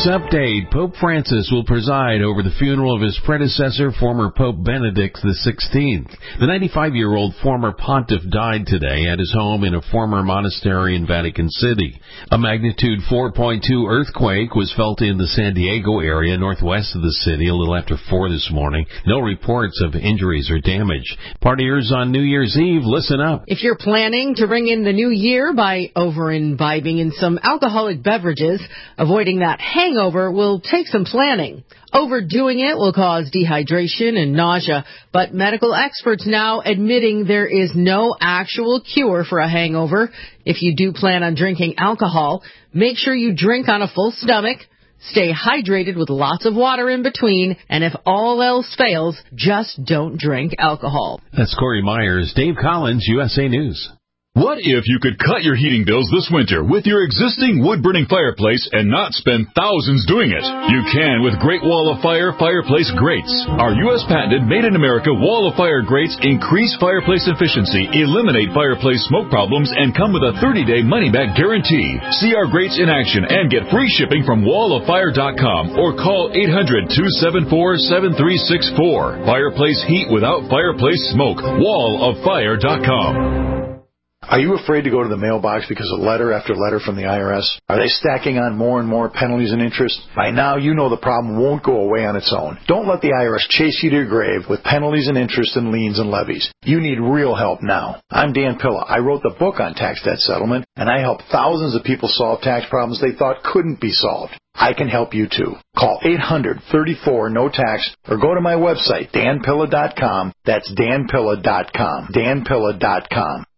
News update. Pope Francis will preside over the funeral of his predecessor, former Pope Benedict XVI. The 95-year-old former pontiff died today at his home in a former monastery in Vatican City. A magnitude 4.2 earthquake was felt in the San Diego area northwest of the city a little after 4 this morning. No reports of injuries or damage. Partiers on New Year's Eve, listen up. If you're planning to ring in the new year by over-imbibing in some alcoholic beverages, avoiding that hangover will take some planning. Overdoing it will cause dehydration and nausea, but medical experts now admitting there is no actual cure for a hangover. If you do plan on drinking alcohol, make sure you drink on a full stomach, stay hydrated with lots of water in between, and if all else fails, just don't drink alcohol. That's Corey Myers, Dave Collins, USA News. What if you could cut your heating bills this winter with your existing wood-burning fireplace and not spend thousands doing it? You can with Great Wall of Fire fireplace grates. Our U.S. patented made-in-America Wall of Fire grates increase fireplace efficiency, eliminate fireplace smoke problems, and come with a 30-day money-back guarantee. See our grates in action and get free shipping from walloffire.com or call 800-274-7364. Fireplace heat without fireplace smoke. walloffire.com. Are you afraid to go to the mailbox because of letter after letter from the IRS? Are they stacking on more and more penalties and interest? By now, you know the problem won't go away on its own. Don't let the IRS chase you to your grave with penalties and interest and liens and levies. You need real help now. I'm Dan Pilla. I wrote the book on tax debt settlement, and I help thousands of people solve tax problems they thought couldn't be solved. I can help you too. Call 800-34-NO-TAX or go to my website, danpilla.com. That's danpilla.com. danpilla.com.